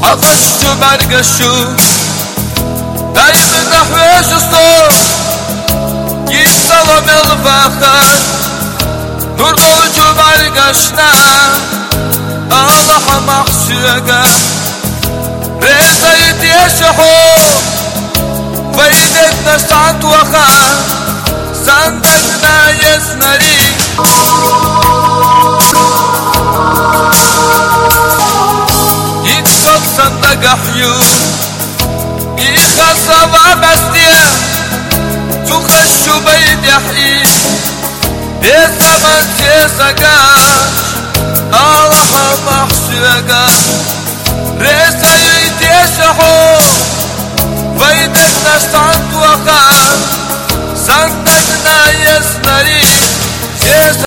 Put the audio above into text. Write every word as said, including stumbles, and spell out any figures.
عطشت برق الشوق دايما نحوش الصوت يتصلم الفخر نور ضوجو برقشنا الله محشقة ريزة يتيشحو فايدتنا شعط وخا صندقنا يسنري يتصل صندق حيو يخصب عبستيا تخشو بيد يحيي الزمن تيسقاش الله محشقة ريسا يتيشحو فايدتنا شعط وخا صندقنا يسنري